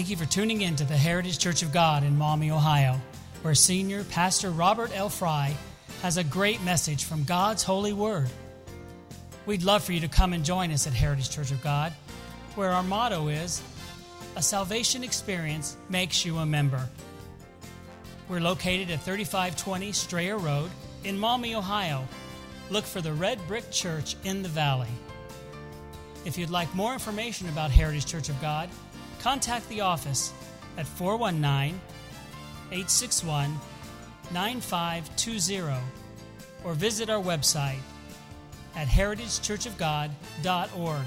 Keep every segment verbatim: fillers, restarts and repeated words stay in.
Thank you for tuning in to the Heritage Church of God in Maumee, Ohio, where Senior Pastor Robert L. Fry has a great message from God's holy word. We'd love for you to come and join us at Heritage Church of God, where our motto is, a salvation experience makes you a member. We're located at thirty-five twenty Strayer Road in Maumee, Ohio. Look for the Red Brick Church in the valley. If you'd like more information about Heritage Church of God, contact the office at four one nine, eight six one, nine five two zero or visit our website at heritage church of god dot org.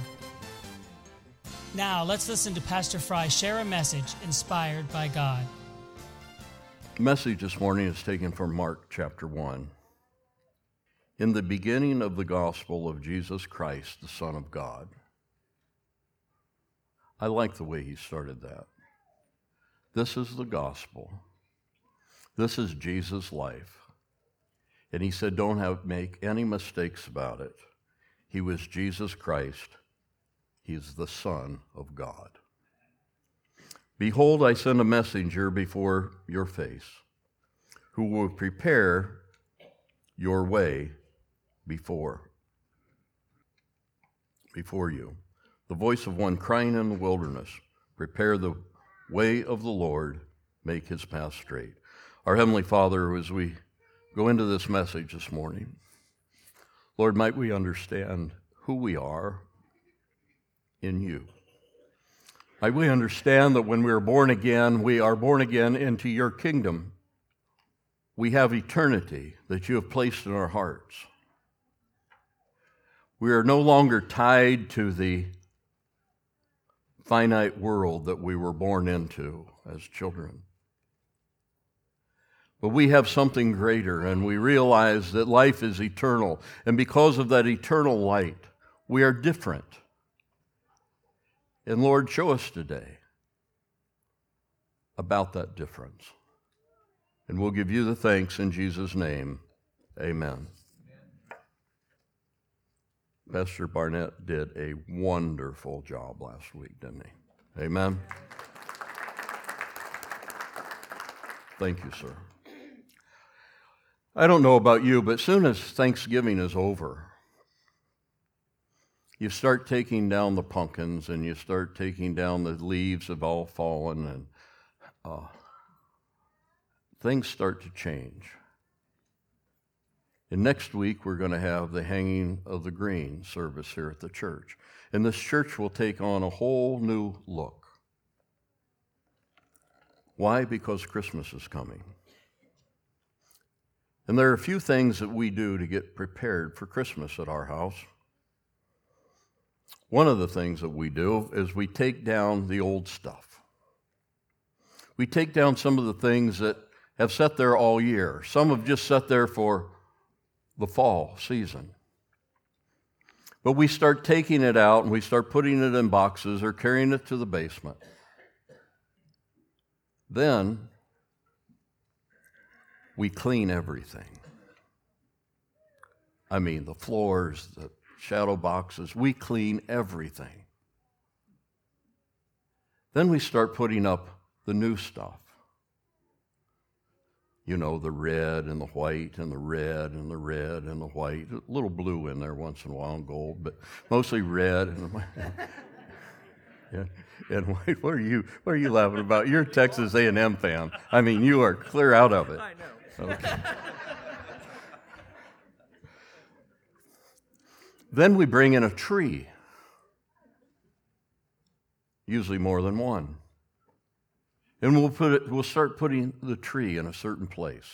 Now, let's listen to Pastor Fry share a message inspired by God. The message this morning is taken from Mark chapter one. In the beginning of the gospel of Jesus Christ, the Son of God. I like the way he started that. This is the gospel. This is Jesus' life. And he said, don't have, make any mistakes about it. He was Jesus Christ. He is the Son of God. Behold, I send a messenger before your face, who will prepare your way before, before you. The voice of one crying in the wilderness, prepare the way of the Lord, make his path straight. Our Heavenly Father, as we go into this message this morning, Lord, might we understand who we are in you. Might we understand that when we are born again, we are born again into your kingdom. We have eternity that you have placed in our hearts. We are no longer tied to the finite world that we were born into as children. But we have something greater, and we realize that life is eternal. And because of that eternal light, we are different. And Lord, show us today about that difference. And we'll give you the thanks in Jesus' name. Amen. Pastor Barnett did a wonderful job last week, didn't he? Amen. Thank you, sir. I don't know about you, but as soon as Thanksgiving is over, you start taking down the pumpkins and you start taking down the leaves have all fallen, and uh, things start to change. And next week, we're going to have the hanging of the green service here at the church. And this church will take on a whole new look. Why? Because Christmas is coming. And there are a few things that we do to get prepared for Christmas at our house. One of the things that we do is we take down the old stuff. We take down some of the things that have sat there all year. Some have just sat there for the fall season. But we start taking it out and we start putting it in boxes or carrying it to the basement. Then we clean everything. I mean, the floors, the shadow boxes, we clean everything. Then we start putting up the new stuff. You know, the red and the white and the red and the red and the white. A little blue in there once in a while and gold, but mostly red and white. Yeah. And white. What are you what are you laughing about? You're a Texas A and M fan. I mean, you are clear out of it. I know. Okay. Then we bring in a tree. Usually more than one. And we'll put it, we'll start putting the tree in a certain place.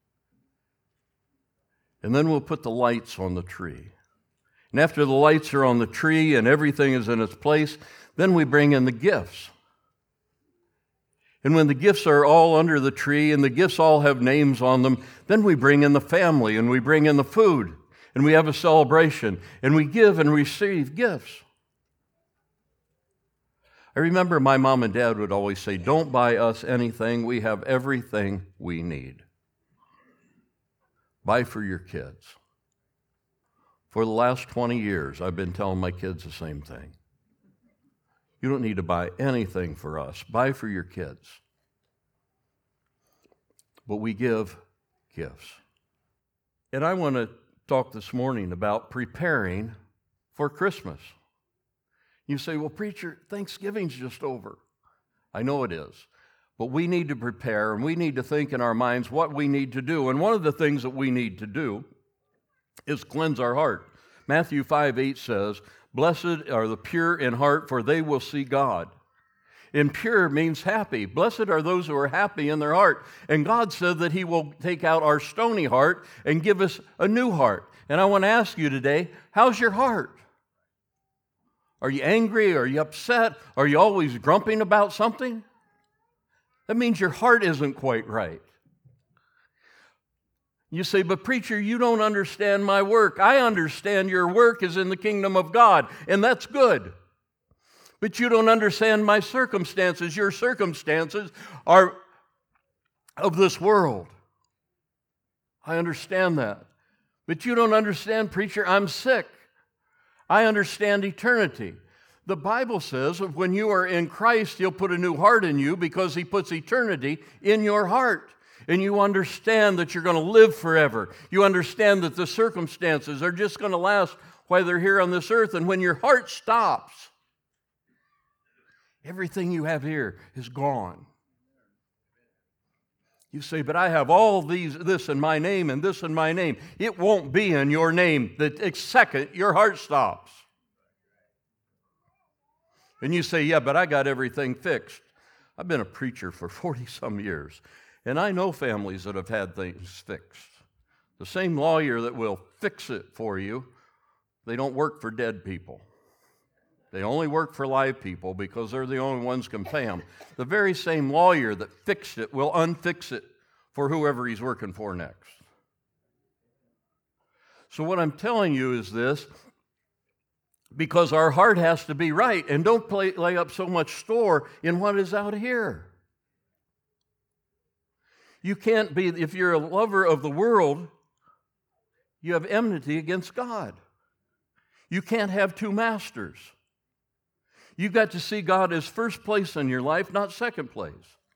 And then we'll put the lights on the tree. And after the lights are on the tree and everything is in its place, then we bring in the gifts. And when the gifts are all under the tree and the gifts all have names on them, then we bring in the family and we bring in the food and we have a celebration and we give and receive gifts. I remember my mom and dad would always say, don't buy us anything. We have everything we need. Buy for your kids. For the last twenty years, I've been telling my kids the same thing. You don't need to buy anything for us. Buy for your kids. But we give gifts. And I want to talk this morning about preparing for Christmas. You say, well, preacher, Thanksgiving's just over. I know it is. But we need to prepare, and we need to think in our minds what we need to do. And one of the things that we need to do is cleanse our heart. Matthew five eight says, blessed are the pure in heart, for they will see God. And pure means happy. Blessed are those who are happy in their heart. And God said that He will take out our stony heart and give us a new heart. And I want to ask you today, how's your heart? Are you angry? Are you upset? Are you always grumping about something? That means your heart isn't quite right. You say, but preacher, you don't understand my work. I understand your work is in the kingdom of God, and that's good. But you don't understand my circumstances. Your circumstances are of this world. I understand that. But you don't understand, preacher, I'm sick. I understand eternity. The Bible says that when you are in Christ, He'll put a new heart in you because He puts eternity in your heart. And you understand that you're going to live forever. You understand that the circumstances are just going to last while they're here on this earth. And when your heart stops, everything you have here is gone. You say, but I have all these, this in my name and this in my name. It won't be in your name the second your heart stops. And you say, yeah, but I got everything fixed. I've been a preacher for forty-some years, and I know families that have had things fixed. The same lawyer that will fix it for you, they don't work for dead people. They only work for live people because they're the only ones who can pay them. The very same lawyer that fixed it will unfix it for whoever he's working for next. So what I'm telling you is this, because our heart has to be right, and don't play, lay up so much store in what is out here. You can't be, if you're a lover of the world, you have enmity against God. You can't have two masters. You've got to see God as first place in your life, not second place.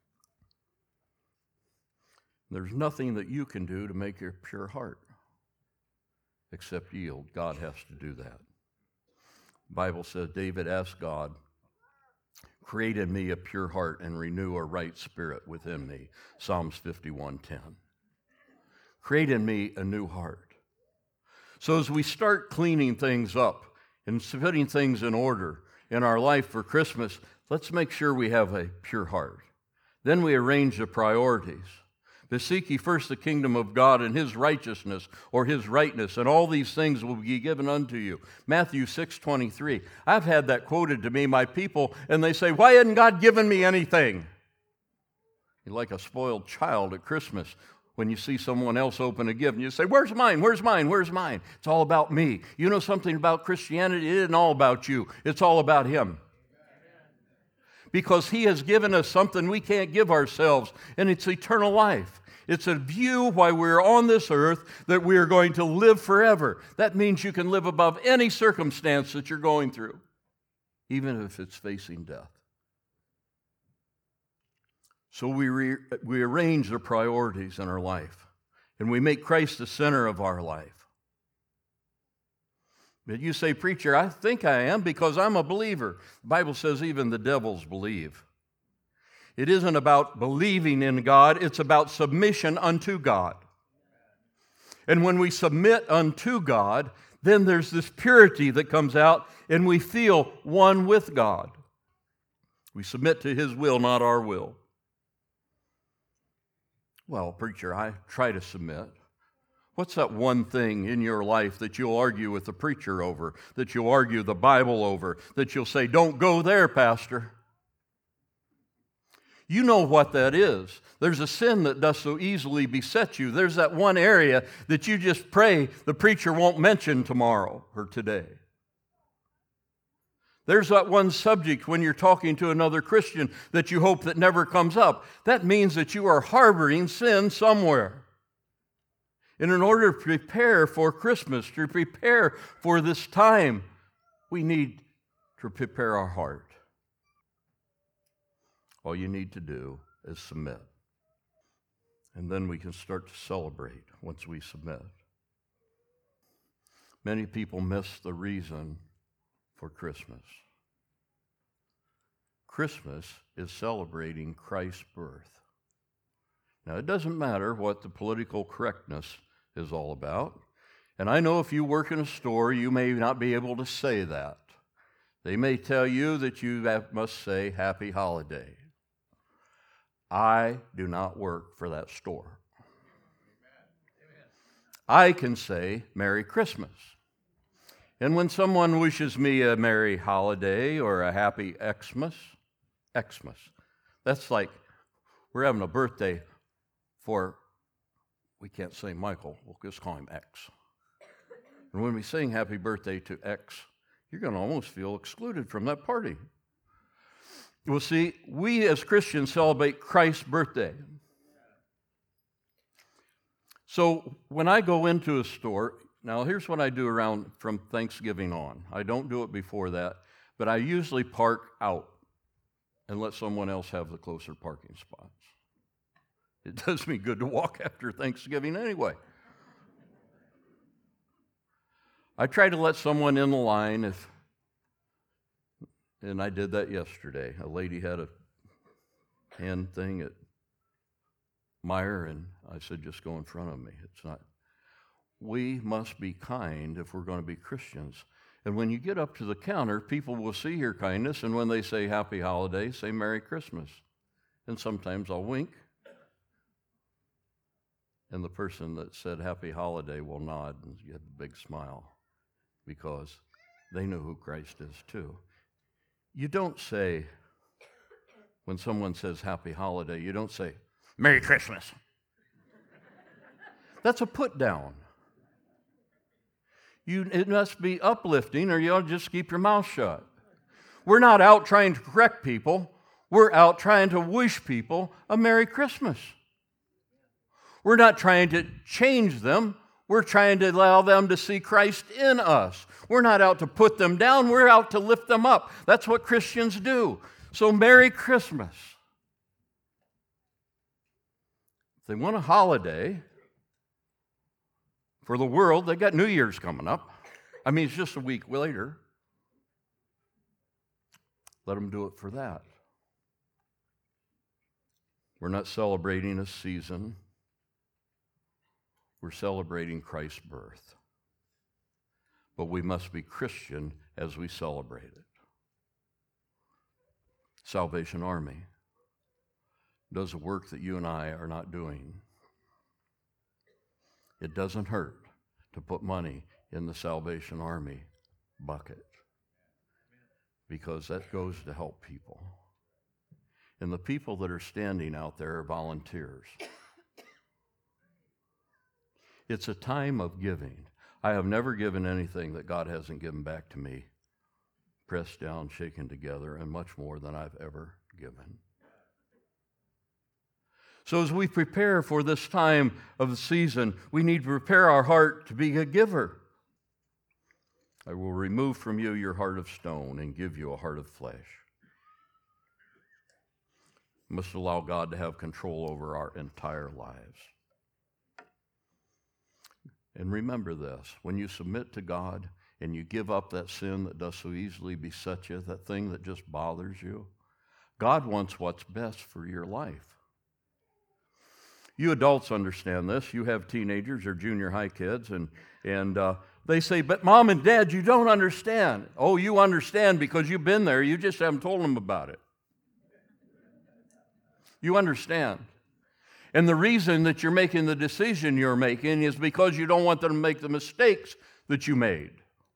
There's nothing that you can do to make your pure heart except yield. God has to do that. The Bible says David asked God, create in me a pure heart and renew a right spirit within me. Psalms fifty-one ten. Create in me a new heart. So as we start cleaning things up and putting things in order in our life for Christmas, let's make sure we have a pure heart. Then we arrange the priorities. But seek ye first the kingdom of God and His righteousness or His rightness, and all these things will be given unto you. Matthew six twenty-three. I've had that quoted to me, my people, and they say, why hadn't God given me anything? You're like a spoiled child at Christmas when you see someone else open a gift, and you say, where's mine, where's mine, where's mine? It's all about me. You know something about Christianity? It isn't all about you. It's all about Him. Because He has given us something we can't give ourselves, and it's eternal life. It's a view while we're on this earth that we are going to live forever. That means you can live above any circumstance that you're going through, even if it's facing death. So we, re- we arrange the priorities in our life, and we make Christ the center of our life. But you say, preacher, I think I am because I'm a believer. The Bible says even the devils believe. It isn't about believing in God, it's about submission unto God. And when we submit unto God, then there's this purity that comes out, and we feel one with God. We submit to His will, not our will. Well, preacher, I try to submit. What's that one thing in your life that you'll argue with the preacher over, that you'll argue the Bible over, that you'll say, don't go there, Pastor? You know what that is. There's a sin that does so easily beset you. There's that one area that you just pray the preacher won't mention tomorrow or today. There's that one subject when you're talking to another Christian that you hope that never comes up. That means that you are harboring sin somewhere. And in order to prepare for Christmas, to prepare for this time, we need to prepare our heart. All you need to do is submit. And then we can start to celebrate once we submit. Many people miss the reason for Christmas. Christmas is celebrating Christ's birth. Now, it doesn't matter what the political correctness is all about. And I know if you work in a store, you may not be able to say that. They may tell you that you have, must say Happy Holiday. I do not work for that store. I can say Merry Christmas. And when someone wishes me a Merry Holiday or a Happy Xmas, Xmas, that's like we're having a birthday for, we can't say Michael, we'll just call him X. And when we sing Happy Birthday to X, you're going to almost feel excluded from that party. Well, see, we as Christians celebrate Christ's birthday. So when I go into a store, now here's what I do around from Thanksgiving on. I don't do it before that, but I usually park out and let someone else have the closer parking spots. It does me good to walk after Thanksgiving anyway. I try to let someone in the line if, and I did that yesterday. A lady had a hand thing at Meyer, and I said, just go in front of me. It's not. We must be kind if we're going to be Christians. And when you get up to the counter, people will see your kindness, and when they say Happy Holiday, say Merry Christmas. And sometimes I'll wink, and the person that said Happy Holiday will nod and get a big smile because they know who Christ is too. You don't say, when someone says Happy Holiday, you don't say, Merry Christmas. That's a put down. You, it must be uplifting, or you ought to just keep your mouth shut. We're not out trying to correct people. We're out trying to wish people a Merry Christmas. We're not trying to change them. We're trying to allow them to see Christ in us. We're not out to put them down. We're out to lift them up. That's what Christians do. So Merry Christmas. If they want a holiday for the world, they got New Year's coming up. I mean, it's just a week later. Let them do it for that. We're not celebrating a season. We're celebrating Christ's birth. But we must be Christian as we celebrate it. Salvation Army does a work that you and I are not doing. It doesn't hurt to put money in the Salvation Army bucket because that goes to help people. And the people that are standing out there are volunteers. It's a time of giving. I have never given anything that God hasn't given back to me, pressed down, shaken together, and much more than I've ever given. So as we prepare for this time of the season, we need to prepare our heart to be a giver. I will remove from you your heart of stone and give you a heart of flesh. We must allow God to have control over our entire lives. And remember this, when you submit to God and you give up that sin that does so easily beset you, that thing that just bothers you, God wants what's best for your life. You adults understand this. You have teenagers or junior high kids, and, and uh, they say, but Mom and Dad, you don't understand. Oh, you understand because you've been there. You just haven't told them about it. You understand. And the reason that you're making the decision you're making is because you don't want them to make the mistakes that you made.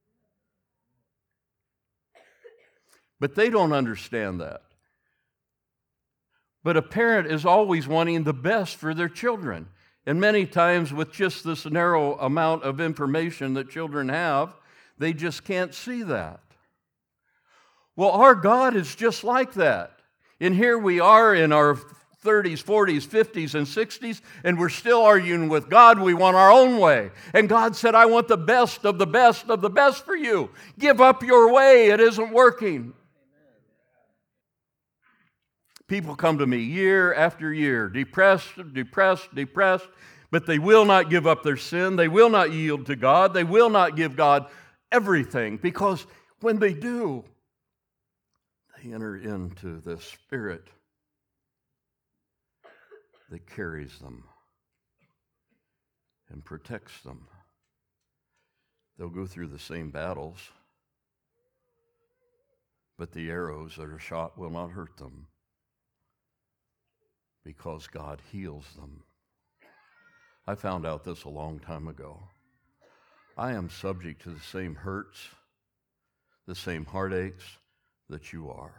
But they don't understand that. But a parent is always wanting the best for their children. And many times with just this narrow amount of information that children have, they just can't see that. Well, our God is just like that. And here we are in our thirties, forties, fifties, and sixties, and we're still arguing with God. We want our own way. And God said, I want the best of the best of the best for you. Give up your way. It isn't working. People come to me year after year, depressed, depressed, depressed, but they will not give up their sin. They will not yield to God. They will not give God everything, because when they do, they enter into the Spirit that carries them and protects them. They'll go through the same battles, but the arrows that are shot will not hurt them, because God heals them. I found out this a long time ago. I am subject to the same hurts, the same heartaches that you are.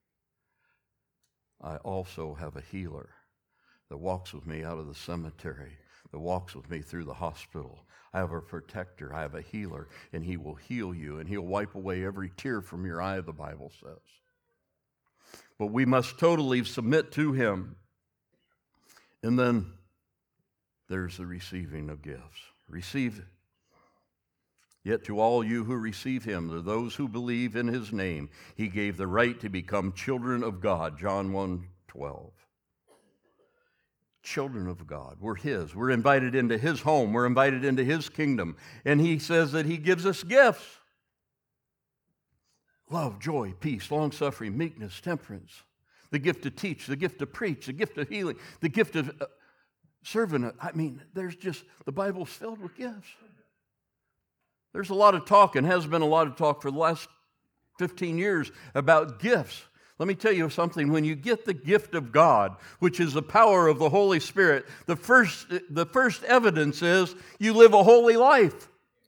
I also have a healer that walks with me out of the cemetery, that walks with me through the hospital. I have a protector, I have a healer, and he will heal you, and he'll wipe away every tear from your eye, the Bible says. But we must totally submit to him. And then there's the receiving of gifts. Receive it. Yet to all you who receive him, to those who believe in his name, he gave the right to become children of God, John one twelve. Children of God. We're his. We're invited into his home. We're invited into his kingdom. And he says that he gives us gifts. Love, joy, peace, long-suffering, meekness, temperance. The gift to teach, the gift to preach, the gift of healing, the gift of uh, serving. I mean, there's just, the Bible's filled with gifts. There's a lot of talk, and has been a lot of talk for the last fifteen years about gifts. Let me tell you something. When you get the gift of God, which is the power of the Holy Spirit, the first, the first evidence is you live a holy life.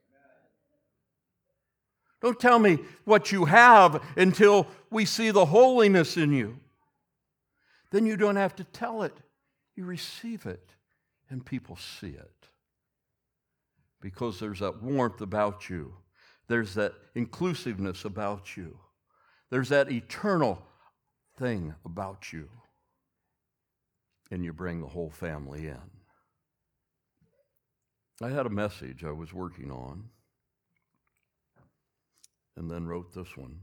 Don't tell me what you have until we see the holiness in you. Then you don't have to tell it. You receive it, and people see it. Because there's that warmth about you. There's that inclusiveness about you. There's that eternal thing about you. And you bring the whole family in. I had a message I was working on, and then wrote this one.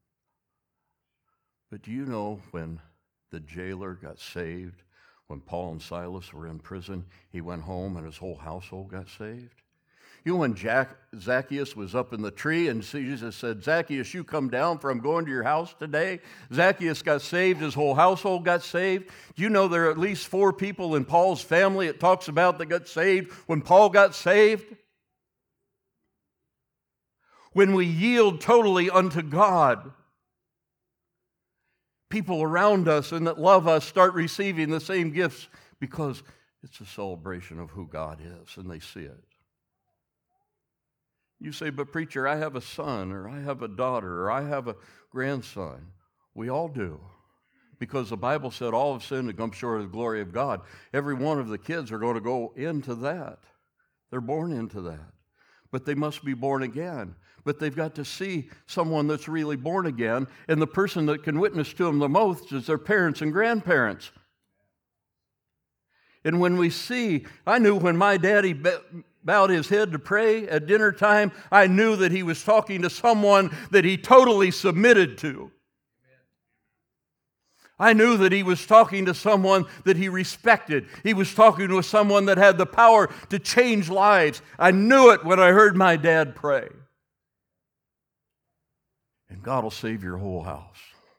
But do you know when the jailer got saved, when Paul and Silas were in prison, he went home and his whole household got saved? You know when Jack, Zacchaeus was up in the tree and Jesus said, Zacchaeus, you come down, for I'm going to your house today. Zacchaeus got saved. His whole household got saved. Do you know there are at least four people in Paul's family it talks about that got saved when Paul got saved? When we yield totally unto God, people around us and that love us start receiving the same gifts, because it's a celebration of who God is, and they see it. You say, but preacher, I have a son, or I have a daughter, or I have a grandson. We all do. Because the Bible said all have sinned and come short of the glory of God. Every one of the kids are going to go into that. They're born into that. But they must be born again. But they've got to see someone that's really born again, and the person that can witness to them the most is their parents and grandparents. And when we see, I knew when my daddy bowed his head to pray at dinner time, I knew that he was talking to someone that he totally submitted to. I knew that he was talking to someone that he respected. He was talking to someone that had the power to change lives. I knew it when I heard my dad pray. And God will save your whole house.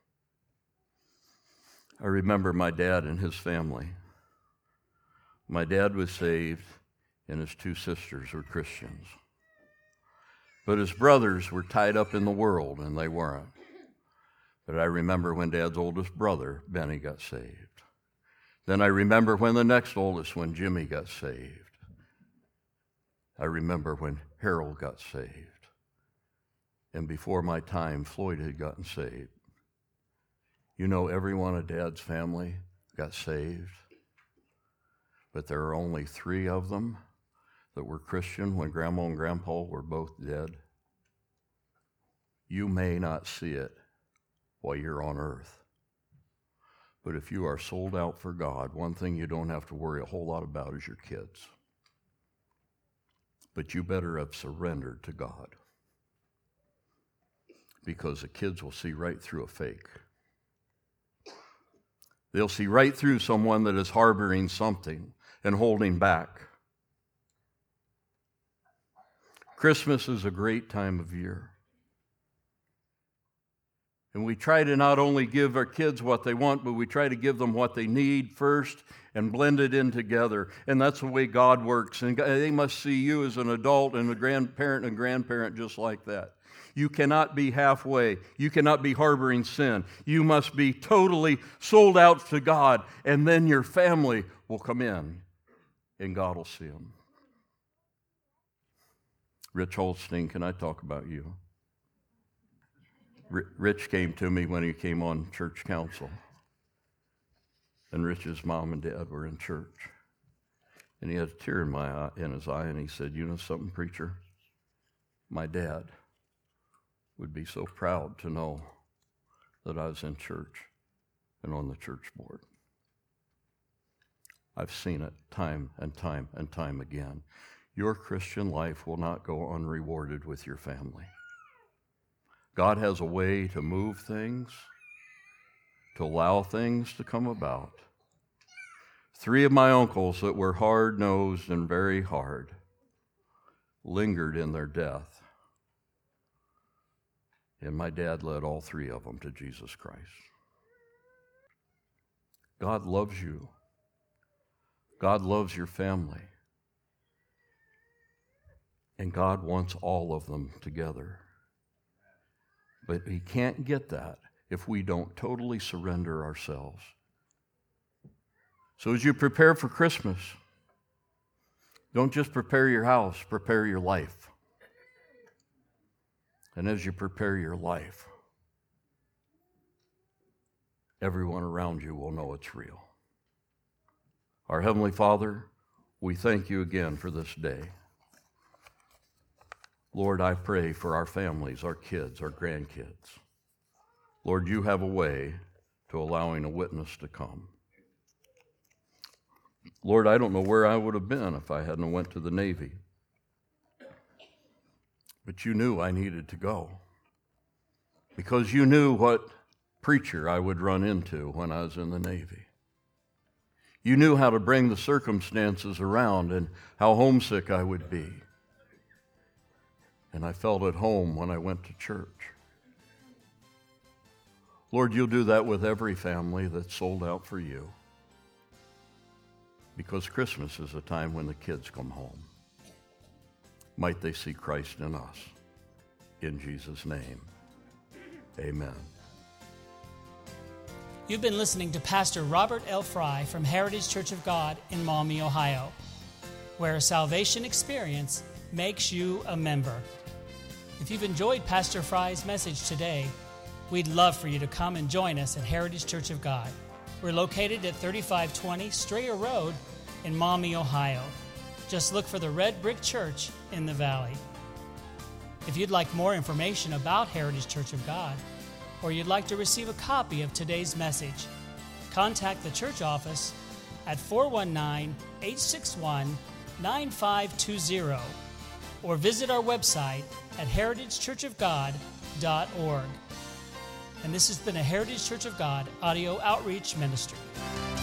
I remember my dad and his family. My dad was saved, and his two sisters were Christians. But his brothers were tied up in the world, and they weren't. But I remember when Dad's oldest brother, Benny, got saved. Then I remember when the next oldest one, Jimmy, got saved. I remember when Harold got saved. And before my time, Floyd had gotten saved. You know, every one of Dad's family got saved. But there are only three of them that were Christian when Grandma and Grandpa were both dead. You may not see it while you're on earth. But if you are sold out for God, one thing you don't have to worry a whole lot about is your kids. But you better have surrendered to God, because the kids will see right through a fake. They'll see right through someone that is harboring something and holding back. Christmas is a great time of year. And we try to not only give our kids what they want, but we try to give them what they need first and blend it in together. And that's the way God works. And they must see you as an adult and a grandparent and grandparent just like that. You cannot be halfway. You cannot be harboring sin. You must be totally sold out to God, and then your family will come in, and God will see them. Rich Holstein, can I talk about you? Rich came to me when he came on church council, and Rich's mom and dad were in church, and he had a tear in my eye, in his eye, and he said, "You know something, preacher? My dad would be so proud to know that I was in church and on the church board." I've seen it time and time and time again. Your Christian life will not go unrewarded with your family. God has a way to move things, to allow things to come about. Three of my uncles that were hard-nosed and very hard lingered in their death. And my dad led all three of them to Jesus Christ. God loves you. God loves your family. And God wants all of them together. But He can't get that if we don't totally surrender ourselves. So as you prepare for Christmas, don't just prepare your house, prepare your life. And as you prepare your life, everyone around you will know it's real. Our Heavenly Father, we thank you again for this day. Lord, I pray for our families, our kids, our grandkids. Lord, you have a way to allowing a witness to come. Lord, I don't know where I would have been if I hadn't went to the Navy. But you knew I needed to go because you knew what preacher I would run into when I was in the Navy. You knew how to bring the circumstances around and how homesick I would be. And I felt at home when I went to church. Lord, you'll do that with every family that's sold out for you. Because Christmas is a time when the kids come home. Might they see Christ in us. In Jesus' name, amen. You've been listening to Pastor Robert L. Fry from Heritage Church of God in Maumee, Ohio, where a salvation experience makes you a member. If you've enjoyed Pastor Fry's message today, we'd love for you to come and join us at Heritage Church of God. We're located at thirty-five twenty Strayer Road in Maumee, Ohio. Just look for the Red Brick Church in the valley. If you'd like more information about Heritage Church of God, or you'd like to receive a copy of today's message, contact the church office at four one nine, eight six one, nine five two zero or visit our website at heritage church of god dot org. And this has been a Heritage Church of God audio outreach ministry.